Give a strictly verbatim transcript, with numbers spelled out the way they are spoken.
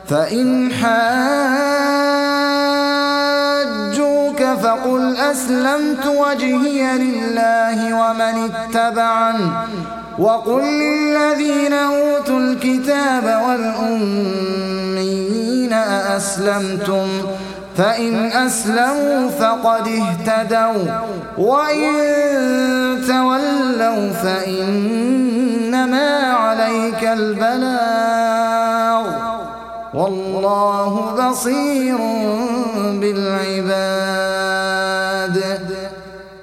فإن حاجوك فقل أسلمت وجهي لله ومن اتبعن وقل للذين أوتوا الكتاب والأميين أأسلمتم فإن أسلموا فقد اهتدوا وإن تولوا فإنما عليك البلاغ والله بصير بالعباد.